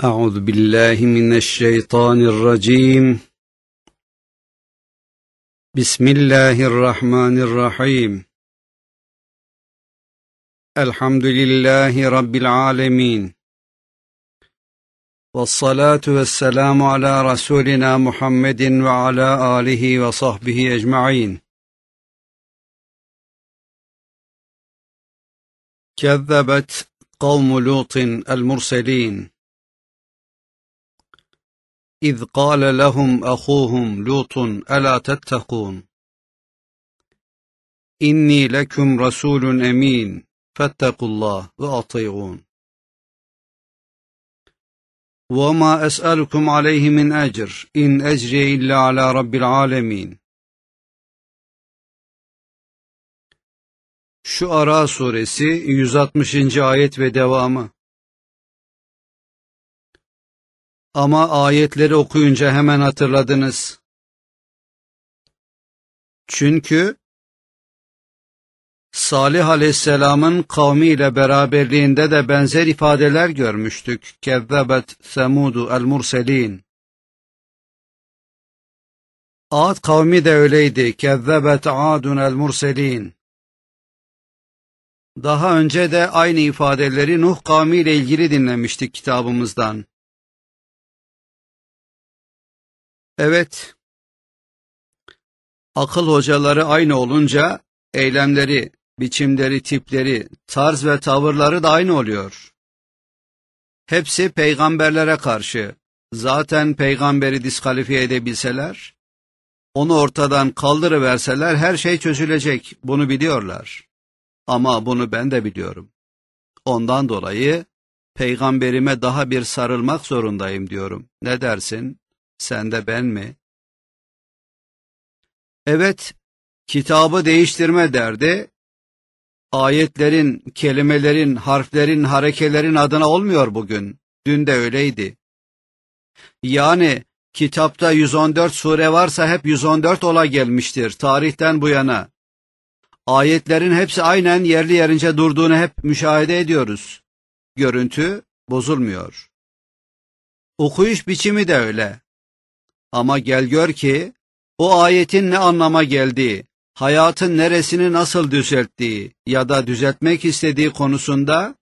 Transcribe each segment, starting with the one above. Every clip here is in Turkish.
أعوذ بالله من الشيطان الرجيم. بسم الله الرحمن الرحيم. الحمد لله رب العالمين، والصلاة والسلام على رسولنا محمد وعلى آله وصحبه أجمعين. كذبت قوم لوط المرسلين إذ قال لهم أخوهم لوط ألا تتقون إني لكم رسول أمين فاتقوا الله وأطيعون وما أسألكم عليه من أجر إن أجري إلا على رب العالمين. Şuara suresi 160. ayet ve devamı. Ama ayetleri okuyunca hemen hatırladınız. Çünkü Salih Aleyhisselam'ın kavmiyle beraberliğinde de benzer ifadeler görmüştük. Kezzebet Semudu el-Murselin. Ad kavmi de öyleydi. Kezzebet Adun el-Murselin. Daha önce de aynı ifadeleri Nuh kavmiyle ilgili dinlemiştik kitabımızdan. Evet, akıl hocaları aynı olunca eylemleri, biçimleri, tipleri, tarz ve tavırları da aynı oluyor. Hepsi peygamberlere karşı. Zaten peygamberi diskalifiye edebilseler, onu ortadan kaldırıverseler her şey çözülecek, bunu biliyorlar. Ama bunu ben de biliyorum. Ondan dolayı peygamberime daha bir sarılmak zorundayım diyorum. Ne dersin? Sen de ben mi? Evet, kitabı değiştirme derdi, ayetlerin, kelimelerin, harflerin, harekelerin adına olmuyor bugün. Dün de öyleydi. Yani kitapta 114 sure varsa hep 114 ola gelmiştir tarihten bu yana. Ayetlerin hepsi aynen yerli yerince durduğunu hep müşahede ediyoruz. Görüntü bozulmuyor. Okuyuş biçimi de öyle. Ama gel gör ki o ayetin ne anlama geldiği, hayatın neresini nasıl düzelttiği ya da düzeltmek istediği konusunda,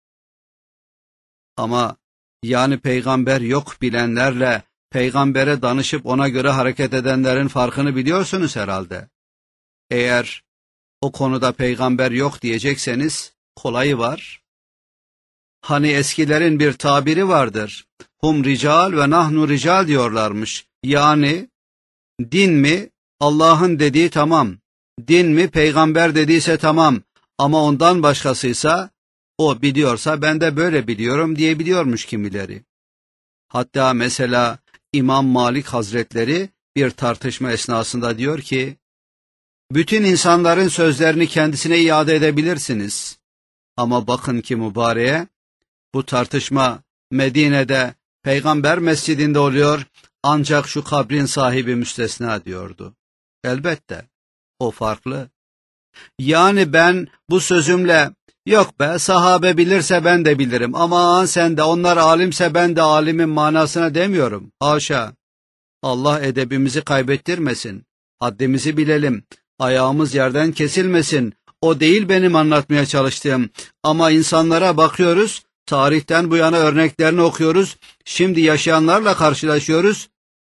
ama yani peygamber yok bilenlerle peygambere danışıp ona göre hareket edenlerin farkını biliyorsunuz herhalde. Eğer o konuda peygamber yok diyecekseniz kolayı var. Hani eskilerin bir tabiri vardır. Hum rical ve nahnu rical diyorlarmış. Yani din mi Allah'ın dediği tamam, din mi peygamber dediyse tamam, ama ondan başkasıysa o biliyorsa ben de böyle biliyorum diyebiliyormuş kimileri. Hatta mesela İmam Malik Hazretleri bir tartışma esnasında diyor ki, bütün insanların sözlerini kendisine iade edebilirsiniz. Ama bakın ki mübareğe, bu tartışma Medine'de Peygamber mescidinde oluyor, ancak şu kabrin sahibi müstesna diyordu. Elbette, o farklı. Yani ben bu sözümle, yok be sahabe bilirse ben de bilirim, aman sen de, onlar alimse ben de alimim manasına demiyorum. Haşa, Allah edebimizi kaybettirmesin, haddimizi bilelim, ayağımız yerden kesilmesin. O değil benim anlatmaya çalıştığım, ama insanlara bakıyoruz, tarihten bu yana örneklerini okuyoruz, şimdi yaşayanlarla karşılaşıyoruz.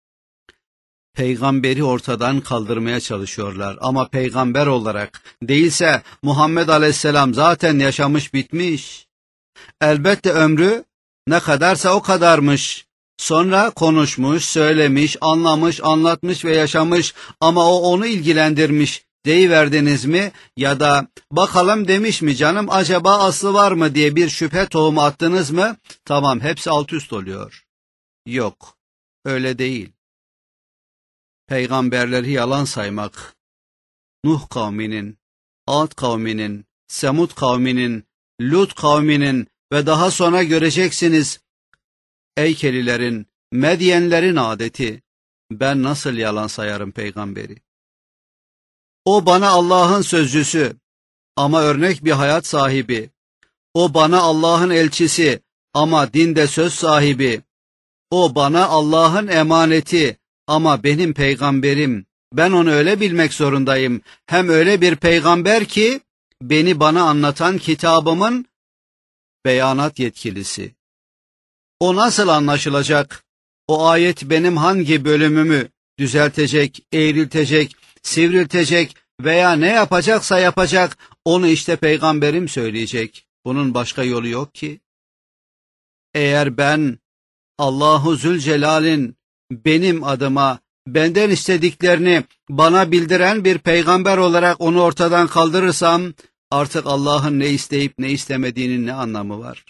Peygamberi ortadan kaldırmaya çalışıyorlar ama peygamber olarak değilse Muhammed Aleyhisselam zaten yaşamış bitmiş. Elbette ömrü ne kadarsa o kadarmış. Sonra konuşmuş, söylemiş, anlamış, anlatmış ve yaşamış, ama o onu ilgilendirmiş deyiverdiniz mi ya da bakalım demiş mi canım, acaba aslı var mı diye bir şüphe tohumu attınız mı, tamam hepsi alt üst oluyor. Yok, öyle değil. Peygamberleri yalan saymak, Nuh kavminin, Ad kavminin, Semud kavminin, Lut kavminin ve daha sonra göreceksiniz Eykelilerin, Medyenlerin adeti. Ben nasıl yalan sayarım peygamberi? O bana Allah'ın sözcüsü ama örnek bir hayat sahibi. O bana Allah'ın elçisi ama dinde söz sahibi. O bana Allah'ın emaneti ama benim peygamberim. Ben onu öyle bilmek zorundayım. Hem öyle bir peygamber ki bana anlatan kitabımın beyanat yetkilisi. O nasıl anlaşılacak? O ayet benim hangi bölümümü düzeltecek, eğriltecek, sivriltecek veya ne yapacaksa yapacak, onu işte peygamberim söyleyecek. Bunun başka yolu yok ki. Eğer ben Allahu Zülcelal'in benim adıma benden istediklerini bana bildiren bir peygamber olarak onu ortadan kaldırırsam, artık Allah'ın ne isteyip ne istemediğinin ne anlamı var?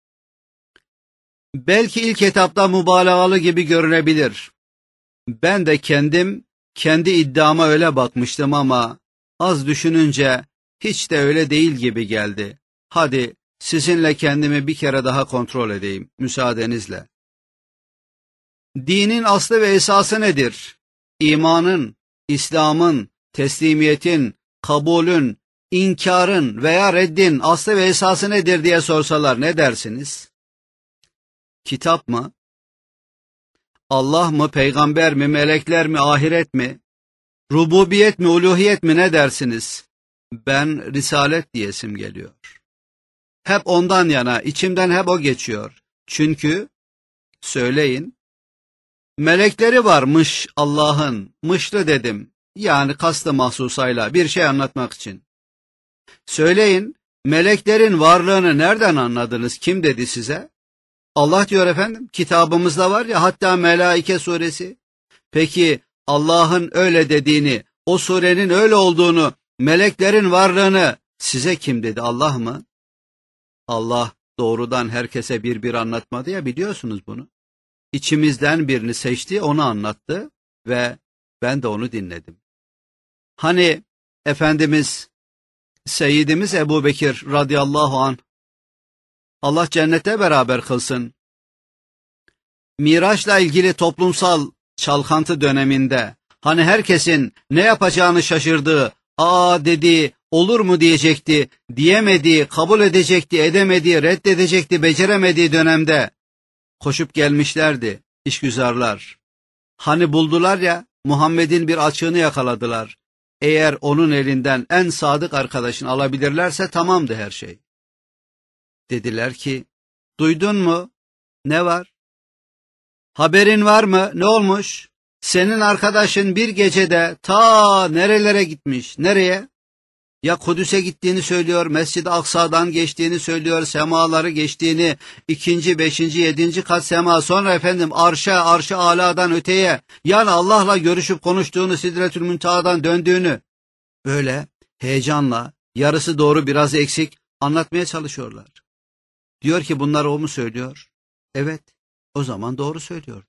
Belki ilk etapta mübalağalı gibi görünebilir. Ben de kendi iddiama öyle bakmıştım ama az düşününce hiç de öyle değil gibi geldi. Hadi sizinle kendimi bir kere daha kontrol edeyim, müsaadenizle. Dinin aslı ve esası nedir? İmanın, İslam'ın, teslimiyetin, kabulün, inkarın veya reddin aslı ve esası nedir diye sorsalar ne dersiniz? Kitap mı? Allah mı, peygamber mi, melekler mi, ahiret mi? Rububiyet mi, uluhiyet mi ne dersiniz? Ben risalet diyesim geliyor. Hep ondan yana, içimden hep o geçiyor. Çünkü, söyleyin, melekleri varmış Allah'ın, mışlı dedim. Yani kastı mahsusayla bir şey anlatmak için. Söyleyin, meleklerin varlığını nereden anladınız? Kim dedi size? Allah diyor efendim, kitabımızda var ya, hatta Melaike suresi. Peki Allah'ın öyle dediğini, o surenin öyle olduğunu, meleklerin varlığını size kim dedi? Allah mı? Allah doğrudan herkese bir anlatmadı ya, biliyorsunuz bunu. İçimizden birini seçti, onu anlattı ve ben de onu dinledim. Hani Efendimiz, Seyyidimiz Ebu Bekir radıyallahu anh, Allah cennete beraber kılsın, Miraç'la ilgili toplumsal çalkantı döneminde, hani herkesin ne yapacağını şaşırdığı, dediği, olur mu diyecekti, diyemediği, kabul edecekti, edemediği, reddedecekti, beceremediği dönemde koşup gelmişlerdi işgüzarlar. Hani buldular ya, Muhammed'in bir açığını yakaladılar. Eğer onun elinden en sadık arkadaşını alabilirlerse tamamdı her şey. Dediler ki, duydun mu? Ne var? Haberin var mı? Ne olmuş? Senin arkadaşın bir gecede ta nerelere gitmiş? Nereye? Ya Kudüs'e gittiğini söylüyor, Mescid-i Aksa'dan geçtiğini söylüyor, semaları geçtiğini, 2., 5., 7. kat sema, sonra efendim arş-ı aladan öteye, yani Allah'la görüşüp konuştuğunu, Sidretül Münteha'dan döndüğünü, böyle heyecanla, yarısı doğru biraz eksik anlatmaya çalışıyorlar. Diyor ki bunlar o mu söylüyor? Evet, o zaman doğru söylüyor.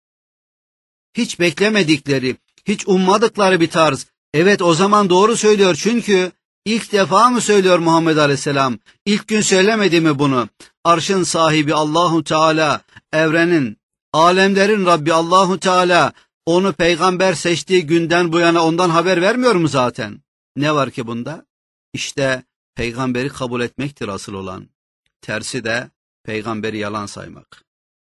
Hiç beklemedikleri, hiç ummadıkları bir tarz. Evet, o zaman doğru söylüyor çünkü ilk defa mı söylüyor Muhammed Aleyhisselam? İlk gün söylemedi mi bunu? Arşın sahibi Allahu Teala, evrenin, alemlerin Rabbi Allahu Teala onu peygamber seçtiği günden bu yana ondan haber vermiyor mu zaten? Ne var ki bunda? İşte peygamberi kabul etmektir asıl olan. Tersi de peygamberi yalan saymak.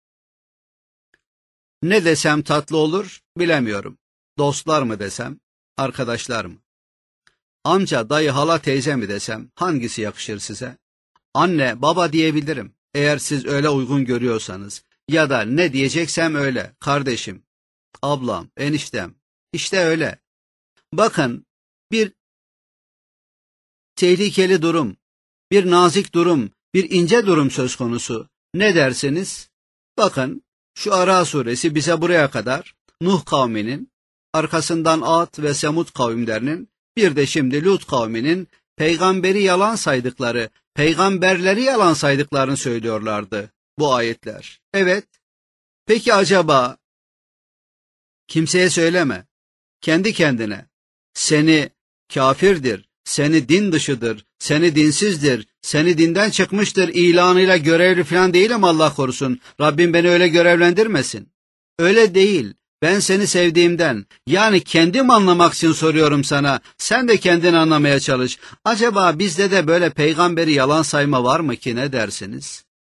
Ne desem tatlı olur bilemiyorum. Dostlar mı desem, arkadaşlar mı? Amca, dayı, hala, teyze mi desem hangisi yakışır size? Anne, baba diyebilirim eğer siz öyle uygun görüyorsanız. Ya da ne diyeceksem öyle, kardeşim, ablam, eniştem, işte öyle. Bakın, bir tehlikeli durum, bir nazik durum, bir ince durum söz konusu. Ne dersiniz? Bakın, şu Ara suresi bize buraya kadar Nuh kavminin, arkasından Ad ve Semud kavimlerinin, bir de şimdi Lut kavminin peygamberi yalan saydıkları, peygamberleri yalan saydıklarını söylüyorlardı bu ayetler. Evet, peki acaba, kimseye söyleme, kendi kendine, seni kafirdir, seni din dışıdır, seni dinsizdir, seni dinden çıkmıştır ilanıyla görevli falan değilim, Allah korusun. Rabbim beni öyle görevlendirmesin. Öyle değil. Ben seni sevdiğimden, yani kendim anlamak için soruyorum sana. Sen de kendini anlamaya çalış. Acaba bizde de böyle peygamberi yalan sayma var mı ki, ne dersiniz?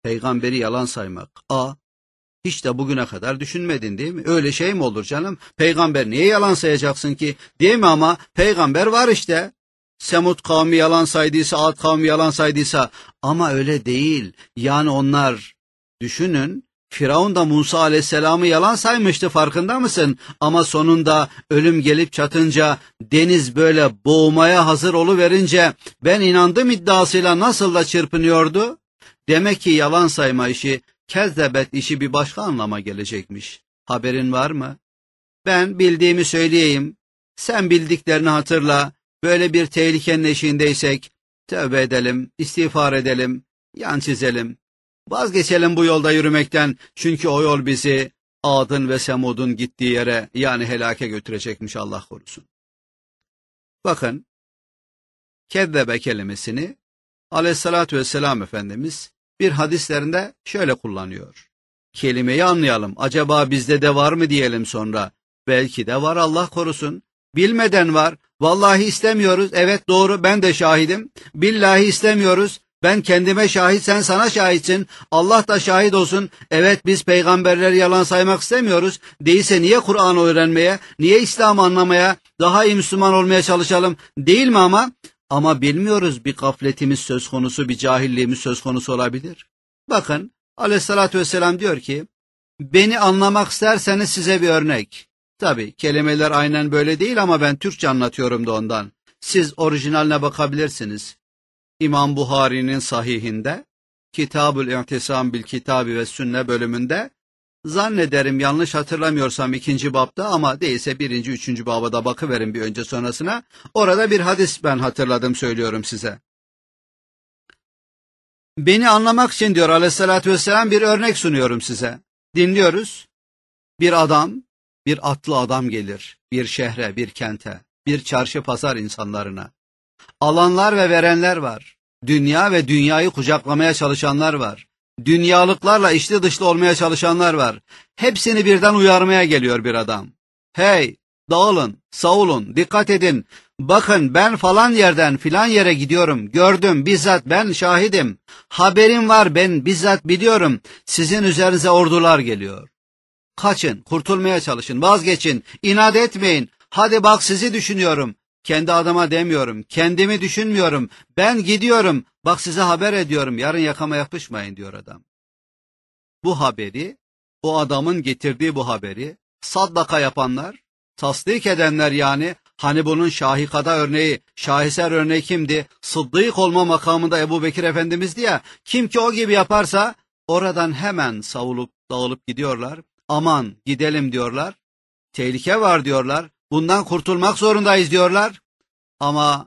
Peygamberi yalan saymak. Hiç de bugüne kadar düşünmedin değil mi? Öyle şey mi olur canım? Peygamber niye yalan sayacaksın ki? Değil mi ama? Peygamber var işte. Semud kavmi yalan saydıysa, Ad kavmi yalan saydıysa. Ama öyle değil. Yani onlar, düşünün, Firavun da Musa aleyhisselamı yalan saymıştı, farkında mısın? Ama sonunda ölüm gelip çatınca, deniz böyle boğmaya hazır oluverince, ben inandım iddiasıyla nasıl da çırpınıyordu? Demek ki yalan sayma işi, kezzebet işi bir başka anlama gelecekmiş. Haberin var mı? Ben bildiğimi söyleyeyim. Sen bildiklerini hatırla. Böyle bir tehlikenin eşiğindeysek tövbe edelim, istiğfar edelim, yan çizelim. Vazgeçelim bu yolda yürümekten, çünkü o yol bizi Ad'ın ve Semud'un gittiği yere, yani helake götürecekmiş, Allah korusun. Bakın, kezzebe kelimesini Aleyhissalatü vesselam Efendimiz bir hadislerinde şöyle kullanıyor. Kelimeyi anlayalım. Acaba bizde de var mı diyelim sonra. Belki de var, Allah korusun. Bilmeden var. Vallahi istemiyoruz. Evet doğru, ben de şahidim. Billahi istemiyoruz. Ben kendime şahit, sen sana şahitsin. Allah da şahit olsun. Evet, biz peygamberleri yalan saymak istemiyoruz. Değilse niye Kur'an öğrenmeye, niye İslam'ı anlamaya, daha iyi Müslüman olmaya çalışalım, değil mi ama? Ama bilmiyoruz, bir gafletimiz söz konusu, bir cahilliğimiz söz konusu olabilir. Bakın, Aleyhissalatü vesselam diyor ki, beni anlamak isterseniz size bir örnek. Tabi kelimeler aynen böyle değil ama ben Türkçe anlatıyorum da ondan. Siz orijinaline bakabilirsiniz. İmam Buhari'nin sahihinde, Kitab-ül İ'tisam bil Kitabi ve Sünne bölümünde, zannederim yanlış hatırlamıyorsam 2. babda, ama değilse 1. 3. baba da bakıverin bir önce sonrasına. Orada bir hadis ben hatırladım, söylüyorum size. Beni anlamak için diyor Aleyhissalatü vesselam, bir örnek sunuyorum size. Dinliyoruz. Bir adam, bir atlı adam gelir bir şehre, bir kente, bir çarşı pazar insanlarına. Alanlar ve verenler var. Dünya ve dünyayı kucaklamaya çalışanlar var. Dünyalıklarla içli dışlı olmaya çalışanlar var. Hepsini birden uyarmaya geliyor bir adam. Hey, dağılın, savulun, dikkat edin. Bakın, ben falan yerden filan yere gidiyorum. Gördüm, bizzat ben şahidim. Haberim var, ben bizzat biliyorum. Sizin üzerinize ordular geliyor. Kaçın, kurtulmaya çalışın, vazgeçin, inat etmeyin. Hadi bak, sizi düşünüyorum. Kendi adıma demiyorum, kendimi düşünmüyorum. Ben gidiyorum, bak size haber ediyorum, yarın yakama yapışmayın diyor adam. Bu haberi, o adamın getirdiği bu haberi saddaka yapanlar, tasdik edenler, yani hani bunun şahikada örneği, şaheser örneği kimdi? Sıddık olma makamında Ebu Bekir Efendimiz'di ya, kim ki o gibi yaparsa oradan hemen savulup dağılıp gidiyorlar. Aman gidelim diyorlar, tehlike var diyorlar, bundan kurtulmak zorundayız diyorlar. Ama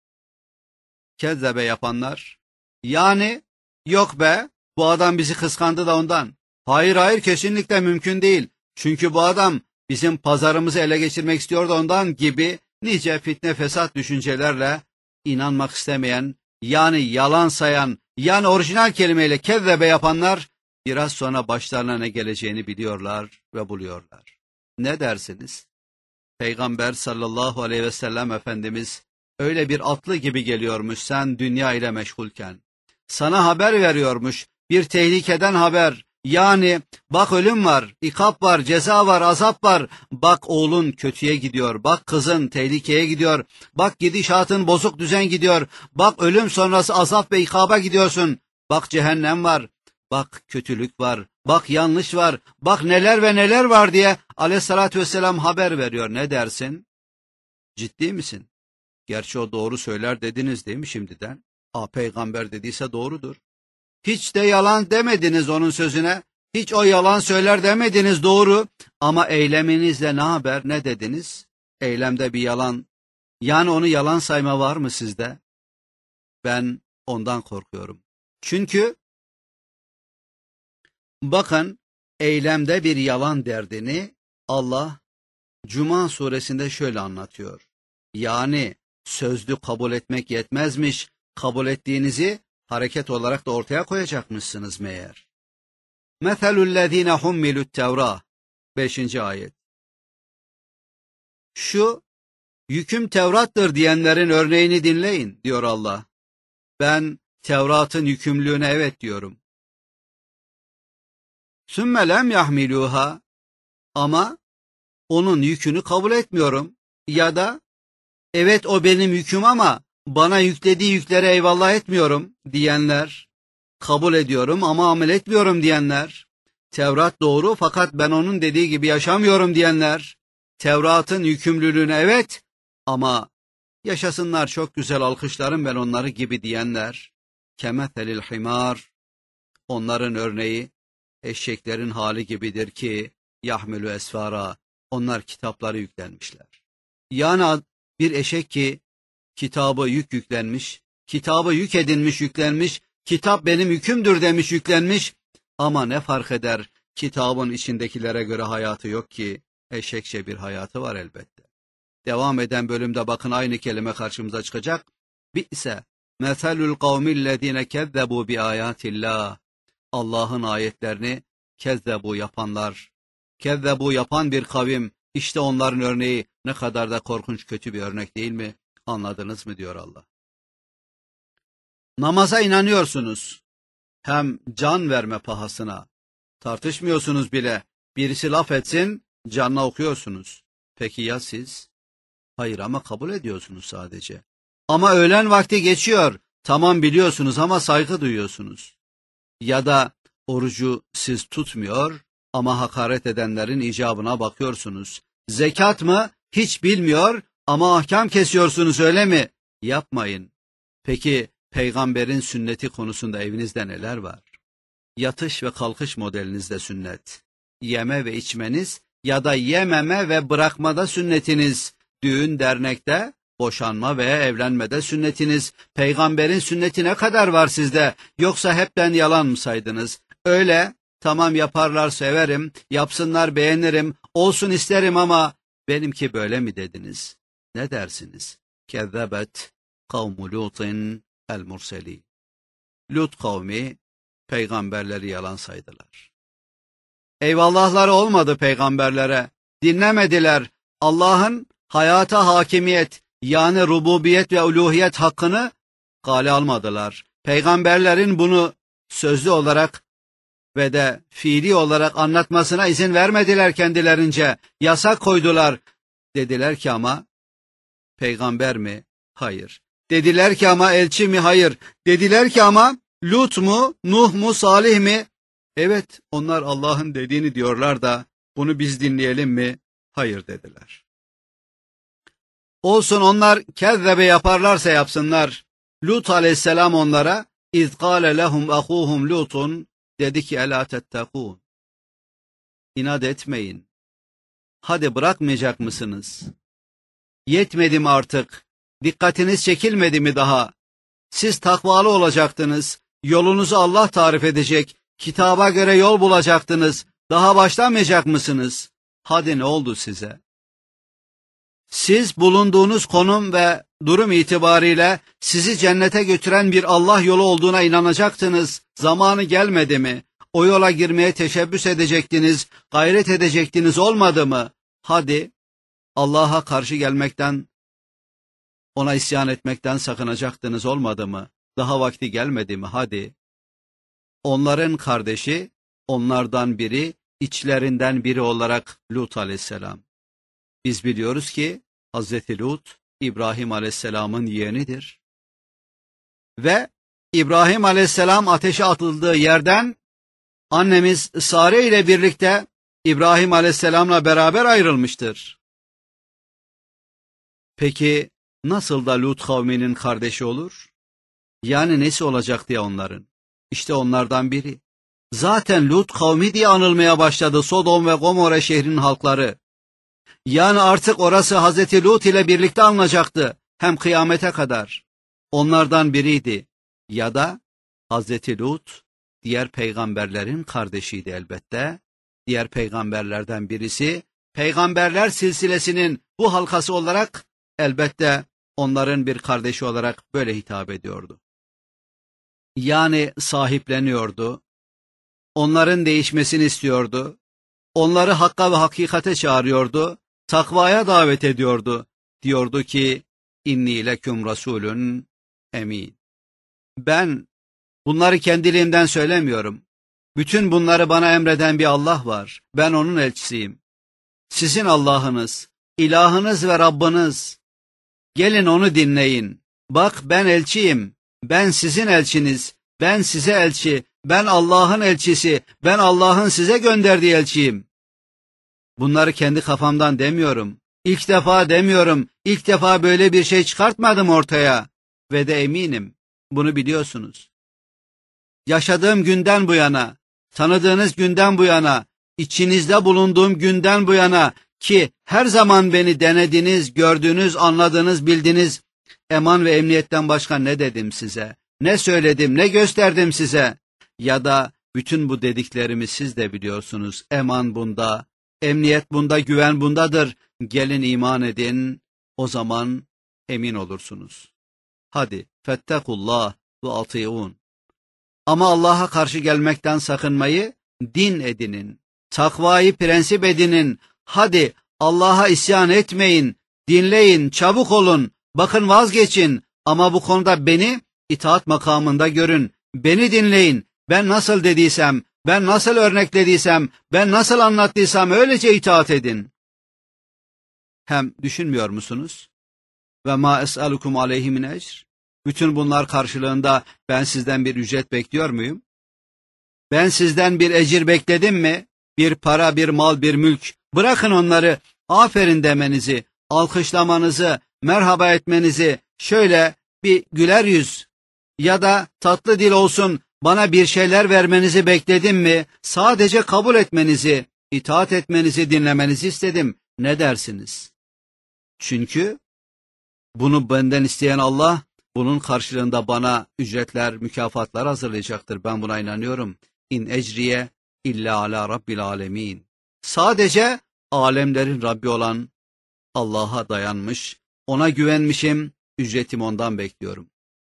kezzebe yapanlar, yani yok be, bu adam bizi kıskandı da ondan. Hayır hayır, kesinlikle mümkün değil. Çünkü bu adam bizim pazarımızı ele geçirmek istiyor da ondan gibi nice fitne fesat düşüncelerle inanmak istemeyen, yani yalan sayan, yani orijinal kelimeyle kezzebe yapanlar biraz sonra başlarına ne geleceğini biliyorlar ve buluyorlar. Ne dersiniz? Peygamber sallallahu aleyhi ve sellem Efendimiz öyle bir atlı gibi geliyormuş sen dünya ile meşgulken. Sana haber veriyormuş, bir tehlikeden haber. Yani bak, ölüm var, ikap var, ceza var, azap var. Bak oğlun kötüye gidiyor, bak kızın tehlikeye gidiyor, bak gidişatın bozuk düzen gidiyor, bak ölüm sonrası azap ve ikaba gidiyorsun. Bak cehennem var, bak kötülük var, bak yanlış var, bak neler ve neler var diye Aleyhissalatü vesselam haber veriyor. Ne dersin? Ciddi misin? Gerçi o doğru söyler dediniz değil mi şimdiden? Peygamber dediyse doğrudur. Hiç de yalan demediniz onun sözüne. Hiç o yalan söyler demediniz, doğru. Ama eyleminizle ne haber, ne dediniz? Eylemde bir yalan, yani onu yalan sayma var mı sizde? Ben ondan korkuyorum. Çünkü bakın, eylemde bir yalan derdini Allah Cuma suresinde şöyle anlatıyor. Yani sözlü kabul etmek yetmezmiş, kabul ettiğinizi hareket olarak da ortaya koyacakmışsınız meğer. Meselüllezine hummilut Tevrah 5. ayet. Şu yüküm Tevrat'tır diyenlerin örneğini dinleyin diyor Allah. Ben Tevrat'ın yükümlülüğüne evet diyorum. sümme lem yahmiluha, ama onun yükünü kabul etmiyorum. Ya da evet o benim yüküm ama bana yüklediği yüklere eyvallah etmiyorum diyenler, kabul ediyorum ama amel etmiyorum diyenler, Tevrat doğru fakat ben onun dediği gibi yaşamıyorum diyenler, Tevrat'ın yükümlülüğüne evet ama yaşasınlar çok güzel alkışlarım ben onları gibi diyenler, kemethelil himar, onların örneği eşeklerin hali gibidir ki yahmülü esfara, onlar kitapları yüklenmişler. Yani bir eşek ki kitabı yüklenmiş, kitabı yük edinmiş yüklenmiş, kitap benim yükümdür demiş yüklenmiş, ama ne fark eder, kitabın içindekilere göre hayatı yok ki, eşekçe bir hayatı var elbette. Devam eden bölümde bakın aynı kelime karşımıza çıkacak. Bi'se meselul kavmillezine kezzebu bi ayatillah. Allah'ın ayetlerini kezzebu yapanlar, kezzebu yapan bir kavim, işte onların örneği ne kadar da korkunç kötü bir örnek değil mi? Anladınız mı diyor Allah. Namaza inanıyorsunuz. Hem can verme pahasına. Tartışmıyorsunuz bile. Birisi laf etsin, canla okuyorsunuz. Peki ya siz? Hayır ama kabul ediyorsunuz sadece. Ama öğlen vakti geçiyor. Tamam biliyorsunuz ama saygı duyuyorsunuz. Ya da orucu siz tutmuyor ama hakaret edenlerin icabına bakıyorsunuz. Zekat mı? Hiç bilmiyor ama ahkam kesiyorsunuz öyle mi? Yapmayın. Peki peygamberin sünneti konusunda evinizde neler var? Yatış ve kalkış modelinizde sünnet. Yeme ve içmeniz ya da yememe ve bırakmada sünnetiniz. Düğün dernekte, boşanma veya evlenmede sünnetiniz. Peygamberin sünneti ne kadar var sizde? Yoksa hepten yalan mı saydınız? Öyle, tamam yaparlar severim, yapsınlar beğenirim, olsun isterim ama benimki böyle mi dediniz? Ne dersiniz? Kezzebet kavmu Lut'in el-murselin. Lut kavmi peygamberleri yalan saydılar. Eyvallahları olmadı peygamberlere. Dinlemediler. Allah'ın hayata hakimiyet yani rububiyet ve uluhiyet hakkını kale almadılar. Peygamberlerin bunu sözlü olarak ve de fiili olarak anlatmasına izin vermediler kendilerince. Yasak koydular. Dediler ki ama peygamber mi? Hayır. Dediler ki ama elçi mi? Hayır. Dediler ki ama Lut mu? Nuh mu? Salih mi? Evet, onlar Allah'ın dediğini diyorlar da bunu biz dinleyelim mi? Hayır dediler. Olsun onlar kezzebe yaparlarsa yapsınlar. Lut aleyhisselam onlara اِذْ قَالَ لَهُمْ أَخُوهُمْ لُوتٌ dedi ki اَلَا تَتَّقُونَ. İnat etmeyin. Hadi bırakmayacak mısınız? Yetmedi mi artık? Dikkatiniz çekilmedi mi daha? Siz takvalı olacaktınız. Yolunuzu Allah tarif edecek. Kitaba göre yol bulacaktınız. Daha başlamayacak mısınız? Hadi ne oldu size? Siz bulunduğunuz konum ve durum itibariyle sizi cennete götüren bir Allah yolu olduğuna inanacaktınız. Zamanı gelmedi mi? O yola girmeye teşebbüs edecektiniz, gayret edecektiniz olmadı mı? Hadi Allah'a karşı gelmekten, ona isyan etmekten sakınacaktınız olmadı mı? Daha vakti gelmedi mi? Hadi. Onların kardeşi, onlardan biri, içlerinden biri olarak Lut aleyhisselam. Biz biliyoruz ki Hazreti Lut, İbrahim aleyhisselamın yeğenidir. Ve İbrahim aleyhisselam ateşe atıldığı yerden annemiz Sare ile birlikte İbrahim aleyhisselamla beraber ayrılmıştır. Peki nasıl da Lut kavminin kardeşi olur? Yani nesi olacaktı ya onların? İşte onlardan biri. Zaten Lut kavmi diye anılmaya başladı Sodom ve Gomorre şehrinin halkları. Yani artık orası Hazreti Lut ile birlikte alınacaktı. Hem kıyamete kadar. Onlardan biriydi. Ya da Hazreti Lut diğer peygamberlerin kardeşiydi elbette. Diğer peygamberlerden birisi. Peygamberler silsilesinin bu halkası olarak elbette onların bir kardeşi olarak böyle hitap ediyordu. Yani sahipleniyordu. Onların değişmesini istiyordu. Onları hakka ve hakikate çağırıyordu. Takvaya davet ediyordu. Diyordu ki, İnni leküm rasulun emin. Ben bunları kendiliğimden söylemiyorum. Bütün bunları bana emreden bir Allah var. Ben onun elçisiyim. Sizin Allah'ınız, ilahınız ve Rabbiniz. Gelin onu dinleyin. Bak ben elçiyim. Ben sizin elçiniz. Ben size elçi. Ben Allah'ın elçisi. Ben Allah'ın size gönderdiği elçiyim. Bunları kendi kafamdan demiyorum. İlk defa demiyorum. İlk defa böyle bir şey çıkartmadım ortaya. Ve de eminim. Bunu biliyorsunuz. Yaşadığım günden bu yana, tanıdığınız günden bu yana, içinizde bulunduğum günden bu yana ki her zaman beni denediniz, gördünüz, anladınız, bildiniz. Eman ve emniyetten başka ne dedim size? Ne söyledim, ne gösterdim size? Ya da bütün bu dediklerimi siz de biliyorsunuz. Eman bunda, emniyet bunda, güven bundadır. Gelin iman edin, o zaman emin olursunuz. Hadi, fettekullah ve atiun. Ama Allah'a karşı gelmekten sakınmayı din edinin. Takvayı prensip edinin. Hadi Allah'a isyan etmeyin. Dinleyin, çabuk olun. Bakın vazgeçin. Ama bu konuda beni itaat makamında görün. Beni dinleyin. Ben nasıl dediysem, ben nasıl örneklediysem, ben nasıl anlattıysam öylece itaat edin. Hem düşünmüyor musunuz? Ve ma es'alukum aleyhi min ecr. Bütün bunlar karşılığında ben sizden bir ücret bekliyor muyum? Ben sizden bir ecir bekledim mi? Bir para, bir mal, bir mülk. Bırakın onları, aferin demenizi, alkışlamanızı, merhaba etmenizi, şöyle bir güler yüz ya da tatlı dil olsun bana bir şeyler vermenizi bekledim mi? Sadece kabul etmenizi, itaat etmenizi, dinlemenizi istedim. Ne dersiniz? Çünkü bunu benden isteyen Allah, bunun karşılığında bana ücretler, mükafatlar hazırlayacaktır. Ben buna inanıyorum. İn ecriye illa ala rabbil alemin. Sadece alemlerin Rabbi olan Allah'a dayanmış, ona güvenmişim, ücretimi ondan bekliyorum.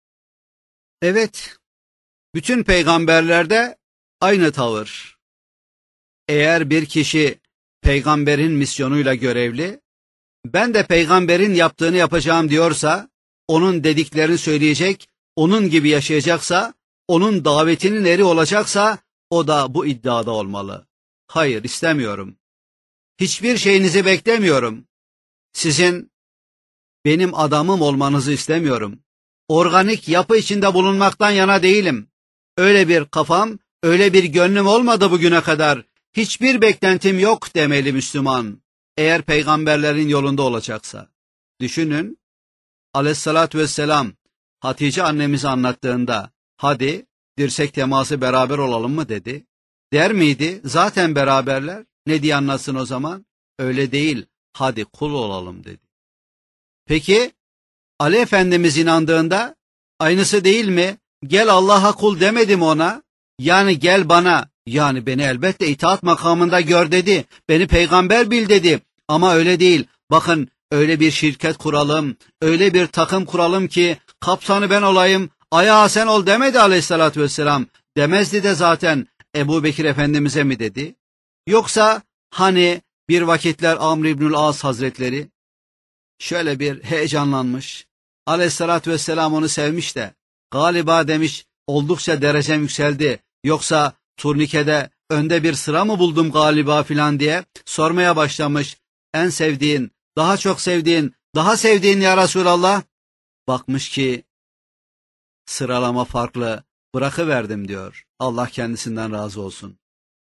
Evet, bütün peygamberlerde aynı tavır. Eğer bir kişi peygamberin misyonuyla görevli, ben de peygamberin yaptığını yapacağım diyorsa, onun dediklerini söyleyecek, onun gibi yaşayacaksa, onun davetinin eri olacaksa, o da bu iddiada olmalı. Hayır, istemiyorum. Hiçbir şeyinizi beklemiyorum. Sizin benim adamım olmanızı istemiyorum. Organik yapı içinde bulunmaktan yana değilim. Öyle bir kafam, öyle bir gönlüm olmadı bugüne kadar. Hiçbir beklentim yok demeli Müslüman. Eğer peygamberlerin yolunda olacaksa. Düşünün, aleyhissalatü vesselam Hatice annemizi anlattığında, hadi dirsek teması beraber olalım mı dedi. Der miydi? Zaten beraberler. Ne diye anlatsın o zaman? Öyle değil, hadi kul olalım dedi. Peki, Ali Efendimiz inandığında, aynısı değil mi? Gel Allah'a kul demedi mi ona? Yani gel bana, yani beni elbette itaat makamında gör dedi. Beni peygamber bil dedi. Ama öyle değil. Bakın öyle bir şirket kuralım, öyle bir takım kuralım ki kaptanı ben olayım, ayağı sen ol demedi aleyhissalatü vesselam. Demezdi de zaten Ebu Bekir Efendimiz'e mi dedi? Yoksa hani bir vakitler Amr İbnül As Hazretleri şöyle bir heyecanlanmış. Aleyhissalatü vesselam onu sevmiş de galiba demiş oldukça derecem yükseldi. Yoksa turnikede önde bir sıra mı buldum galiba filan diye sormaya başlamış. En sevdiğin, daha çok sevdiğin, daha sevdiğin ya Resulallah. Bakmış ki sıralama farklı, bırakıverdim diyor. Allah kendisinden razı olsun.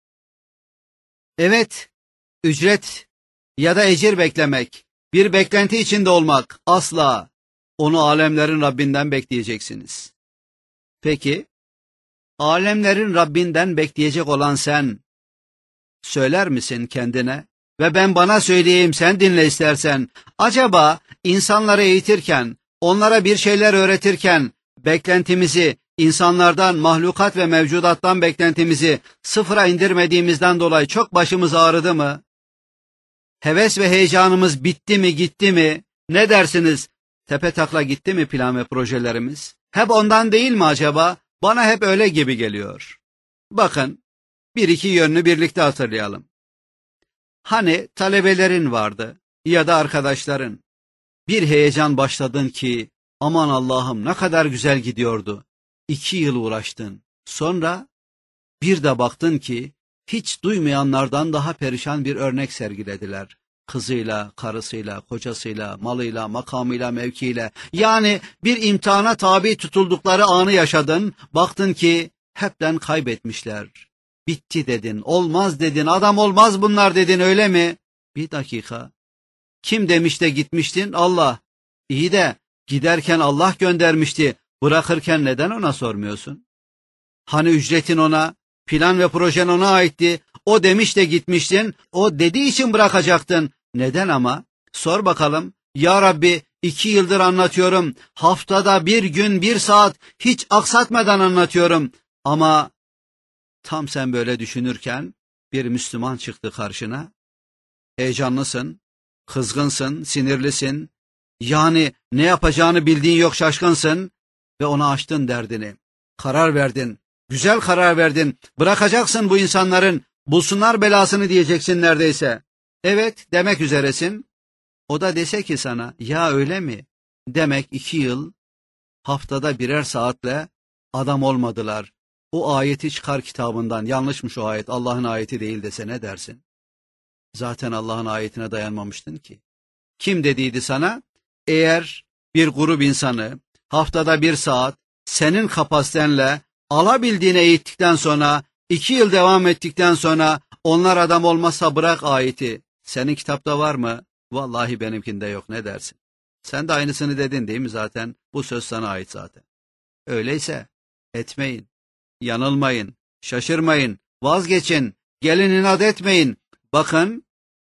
Evet, ücret ya da ecir beklemek, bir beklenti içinde olmak asla. Onu alemlerin Rabbinden bekleyeceksiniz. Peki, alemlerin Rabbinden bekleyecek olan sen, söyler misin kendine? Ve ben bana söyleyeyim, sen dinle istersen. Acaba insanları eğitirken, onlara bir şeyler öğretirken, beklentimizi, insanlardan, mahlukat ve mevcudattan beklentimizi sıfıra indirmediğimizden dolayı çok başımız ağrıdı mı? Heves ve heyecanımız bitti mi, gitti mi? Ne dersiniz? Tepe takla gitti mi plan ve projelerimiz? Hep ondan değil mi acaba? Bana hep öyle gibi geliyor. Bakın, bir iki yönünü birlikte hatırlayalım. Hani talebelerin vardı ya da arkadaşların. Bir heyecan başladın ki, aman Allah'ım ne kadar güzel gidiyordu. 2 yıl uğraştın. Sonra Bir de baktın ki hiç duymayanlardan daha perişan bir örnek sergilediler. Kızıyla, karısıyla, kocasıyla, malıyla, makamıyla, mevkiyle. Yani bir imtihana tabi tutuldukları anı yaşadın. Baktın ki hepten kaybetmişler. Bitti dedin, olmaz dedin, adam olmaz bunlar dedin, öyle mi? Bir dakika. Kim demiş de gitmiştin? Allah. İyi de giderken Allah göndermişti. Bırakırken neden ona sormuyorsun? Hani ücretin ona, plan ve projen ona aitti. O demiş de gitmiştin. O dediği için bırakacaktın. Neden ama? Sor bakalım. Ya Rabbi, 2 yıldır anlatıyorum. Haftada 1 gün 1 saat hiç aksatmadan anlatıyorum. Ama tam sen böyle düşünürken bir Müslüman çıktı karşına. Heyecanlısın, kızgınsın, sinirlisin. Yani ne yapacağını bildiğin yok, şaşkınsın ve ona açtın derdini. Karar verdin, güzel karar verdin. Bırakacaksın bu insanların, bulsunlar belasını diyeceksin neredeyse. Evet demek üzeresin. O da dese ki sana, ya öyle mi? Demek 2 yıl, haftada 1'er saatle adam olmadılar. O ayeti çıkar kitabından, yanlışmış o ayet, Allah'ın ayeti değil dese ne dersin? Zaten Allah'ın ayetine dayanmamıştın ki. Kim dediydi sana? Eğer bir grup insanı haftada 1 saat senin kapasitenle alabildiğine eğittikten sonra 2 yıl devam ettikten sonra onlar adam olmazsa bırak ayeti. Senin kitapta var mı? Vallahi benimkinde yok, ne dersin? Sen de aynısını dedin değil mi zaten? Bu söz sana ait zaten. Öyleyse etmeyin, yanılmayın, şaşırmayın, vazgeçin, gelin inat etmeyin. Bakın,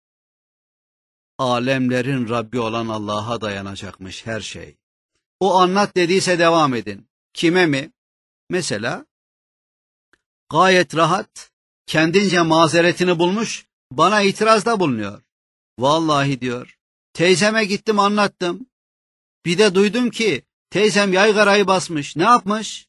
alemlerin Rabbi olan Allah'a dayanacakmış her şey. O anlat dediyse devam edin. Kime mi? Mesela gayet rahat, kendince mazeretini bulmuş, bana itirazda bulunuyor. Vallahi diyor, teyzeme gittim anlattım. Bir de duydum ki teyzem yaygarayı basmış. Ne yapmış?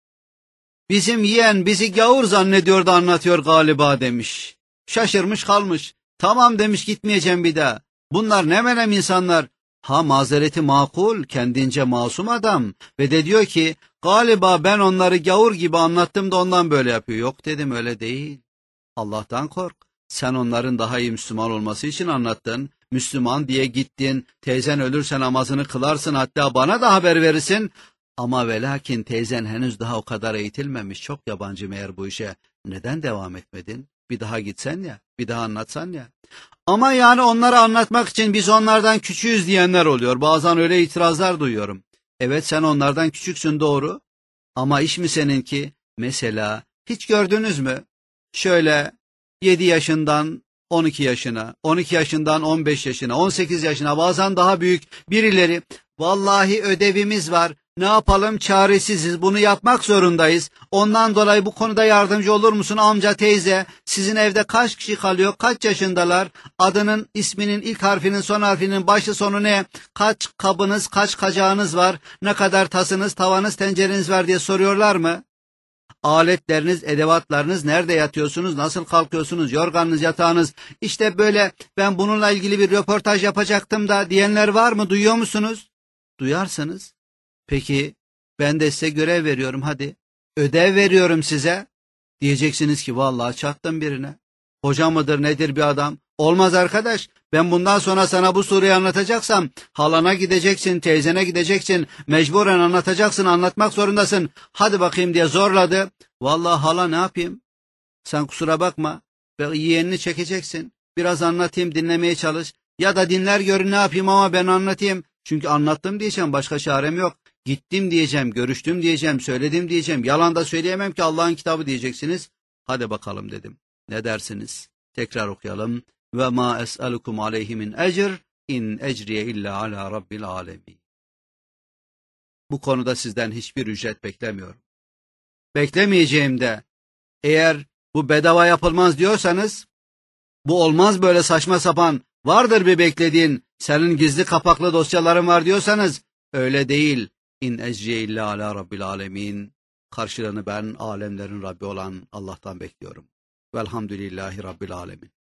Bizim yeğen bizi gavur zannediyor da anlatıyor galiba demiş. Şaşırmış kalmış. Tamam demiş, gitmeyeceğim bir daha. Bunlar ne menem insanlar. Ha, mazereti makul, kendince masum adam. Ve de diyor ki galiba ben onları gavur gibi anlattım da ondan böyle yapıyor. Yok dedim, öyle değil. Allah'tan kork. Sen onların daha iyi Müslüman olması için anlattın. Müslüman diye gittin. Teyzen ölürse namazını kılarsın, hatta bana da haber verirsin. Ama ve lakin teyzen henüz daha o kadar eğitilmemiş. Çok yabancı meğer bu işe. Neden devam etmedin? Bir daha gitsen ya, bir daha anlatsan ya. Ama yani onlara anlatmak için biz onlardan küçüğüz diyenler oluyor. Bazen öyle itirazlar duyuyorum. Evet, sen onlardan küçüksün, doğru. Ama iş mi seninki? Mesela hiç gördünüz mü? Şöyle 7 yaşından 12 yaşına, 12 yaşından 15 yaşına, 18 yaşına, bazen daha büyük birileri, vallahi ödevimiz var, ne yapalım, çaresiziz, bunu yapmak zorundayız. Ondan dolayı bu konuda yardımcı olur musun amca, teyze? Sizin evde kaç kişi kalıyor? Kaç yaşındalar? Adının, isminin ilk harfinin, son harfinin başı sonu ne? Kaç kabınız, kaç kacağınız var? Ne kadar tasınız, tavanız, tencereniz var diye soruyorlar mı? Aletleriniz, edevatlarınız, nerede yatıyorsunuz, nasıl kalkıyorsunuz, yorganınız, yatağınız, işte böyle ben bununla ilgili bir röportaj yapacaktım da diyenler var mı? Duyuyor musunuz? Duyarsınız. Peki ben de size görev veriyorum, hadi. Ödev veriyorum size. Diyeceksiniz ki vallahi çattım birine. Hoca mıdır nedir bir adam? Olmaz arkadaş. Ben bundan sonra sana bu soruyu anlatacaksam halana gideceksin, teyzene gideceksin. Mecburen anlatacaksın, anlatmak zorundasın. Hadi bakayım diye zorladı. Vallahi hala ne yapayım? Sen kusura bakma. Ve yeğenini çekeceksin. Biraz anlatayım, dinlemeye çalış. Ya da dinler görün, ne yapayım ama ben anlatayım. Çünkü anlattım diyeceğim, başka çarem yok. Gittim diyeceğim, görüştüm diyeceğim, söyledim diyeceğim. Yalan da söyleyemem ki, Allah'ın kitabı diyeceksiniz. Hadi bakalım dedim. Ne dersiniz? Tekrar okuyalım. Ve ma es'alukum aleyhi min ecr in ecriye illa ala rabbil alemin. Bu konuda sizden hiçbir ücret beklemiyorum. Beklemeyeceğim de. Eğer bu bedava yapılmaz diyorsanız, bu olmaz böyle saçma sapan, vardır bir beklediğin, senin gizli kapaklı dosyaların var diyorsanız, öyle değil. İn ecriye illa ala rabbil alemin. Karşılığını ben alemlerin Rabbi olan Allah'tan bekliyorum. Velhamdülillahi Rabbil alemin.